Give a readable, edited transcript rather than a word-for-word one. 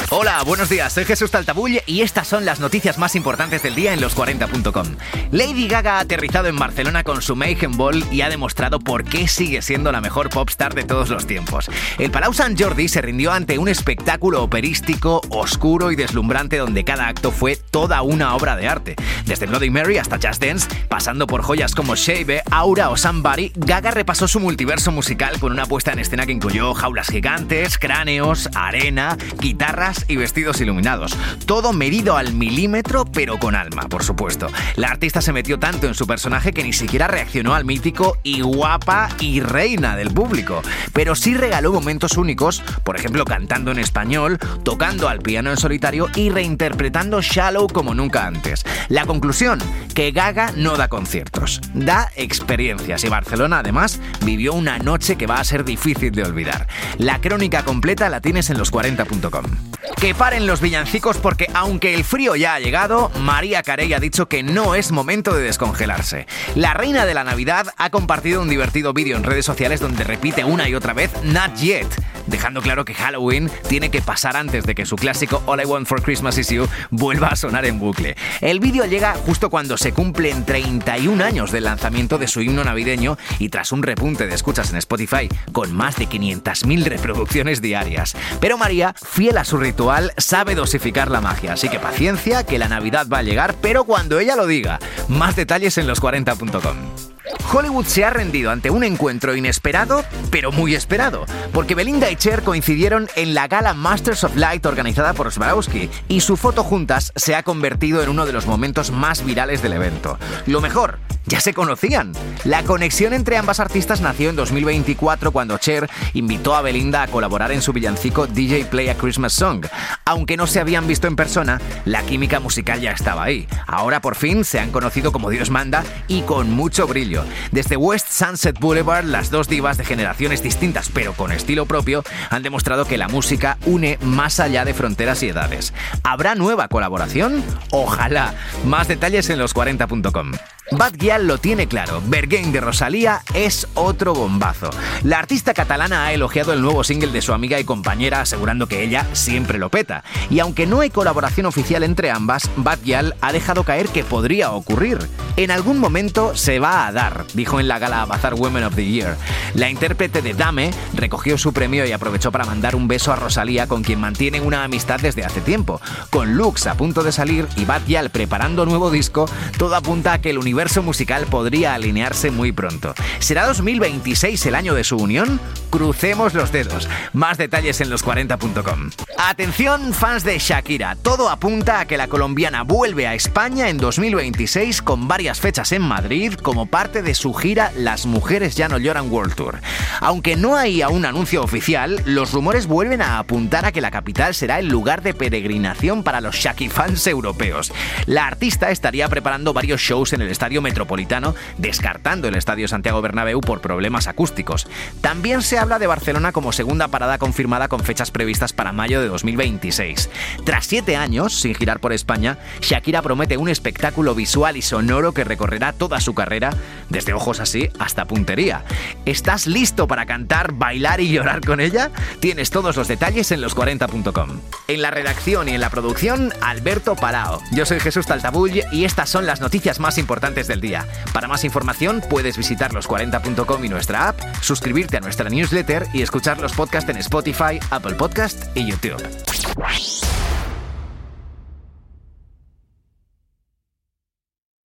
Hola, buenos días, soy Jesús Taltabull y estas son las noticias más importantes del día en los40.com. Lady Gaga ha aterrizado en Barcelona con su Mayhem Ball y ha demostrado por qué sigue siendo la mejor popstar de todos los tiempos. El Palau Sant Jordi se rindió ante un espectáculo operístico, oscuro y deslumbrante donde cada acto fue toda una obra de arte. Desde Bloody Mary hasta Just Dance, pasando por joyas como Shave, Aura o Somebody, Gaga repasó su multiverso musical con una puesta en escena que incluyó jaulas gigantes, cráneos, arena, guitarras y vestidos iluminados. Todo medido al milímetro, pero con alma, por supuesto. La artista se metió tanto en su personaje que ni siquiera reaccionó al mítico y guapa y reina del público. Pero sí regaló momentos únicos, por ejemplo cantando en español, tocando al piano en solitario y reinterpretando Shallow como nunca antes. La conclusión, que Gaga no da conciertos, da experiencias y Barcelona además vivió una noche que va a ser difícil de olvidar. La crónica completa la tienes en los40.com. Que paren los villancicos porque aunque el frío ya ha llegado, Mariah Carey ha dicho que no es momento de descongelarse. La reina de la Navidad ha compartido un divertido vídeo en redes sociales donde repite una y otra vez Not Yet, dejando claro que Halloween tiene que pasar antes de que su clásico All I Want for Christmas Is You vuelva a sonar en bucle. El vídeo llega justo cuando se cumplen 31 años del lanzamiento de su himno navideño y tras un repunte de escuchas en Spotify con más de 500.000 reproducciones diarias. Pero María, fiel a su ritual, sabe dosificar la magia, así que paciencia, que la Navidad va a llegar, pero cuando ella lo diga. Más detalles en los40.com. Hollywood se ha rendido ante un encuentro inesperado, pero muy esperado, porque Belinda y Cher coincidieron en la gala Masters of Light organizada por Swarovski, y su foto juntas se ha convertido en uno de los momentos más virales del evento. Lo mejor, ya se conocían. La conexión entre ambas artistas nació en 2024 cuando Cher invitó a Belinda a colaborar en su villancico DJ Play a Christmas Song. Aunque no se habían visto en persona, la química musical ya estaba ahí. Ahora por fin se han conocido como Dios manda y con mucho brillo. Desde West Sunset Boulevard, las dos divas de generaciones distintas pero con estilo propio han demostrado que la música une más allá de fronteras y edades. ¿Habrá nueva colaboración? Ojalá. Más detalles en los40.com. Bad Gyal lo tiene claro, Berghain de Rosalía es otro bombazo. La artista catalana ha elogiado el nuevo single de su amiga y compañera, asegurando que ella siempre lo peta. Y aunque no hay colaboración oficial entre ambas, Bad Gyal ha dejado caer que podría ocurrir. En algún momento se va a dar, dijo en la gala Bazar Women of the Year. La intérprete de Dame recogió su premio y aprovechó para mandar un beso a Rosalía, con quien mantienen una amistad desde hace tiempo. Con Lux a punto de salir y Bad Gyal preparando nuevo disco, todo apunta a que el universo musical podría alinearse muy pronto. ¿Será 2026 el año de su unión? Crucemos los dedos. Más detalles en los40.com. Atención, fans de Shakira. Todo apunta a que la colombiana vuelve a España en 2026 con varias fechas en Madrid como parte de su gira Las Mujeres Ya No Lloran World Tour. Aunque no hay aún anuncio oficial, los rumores vuelven a apuntar a que la capital será el lugar de peregrinación para los Shakifans europeos. La artista estaría preparando varios shows en el Estadio Metropolitano, descartando el Estadio Santiago Bernabéu por problemas acústicos. También se habla de Barcelona como segunda parada confirmada con fechas previstas para mayo de 2026. Tras 7 años sin girar por España, Shakira promete un espectáculo visual y sonoro que recorrerá toda su carrera, desde Ojos Así hasta Puntería. ¿Estás listo para cantar, bailar y llorar con ella? Tienes todos los detalles en los40.com. En la redacción y en la producción, Alberto Palao. Yo soy Jesús Taltabull y estas son las noticias más importantes del día. Para más información puedes visitar los40.com y nuestra app, suscribirte a nuestra newsletter y escuchar los podcasts en Spotify, Apple Podcast y YouTube.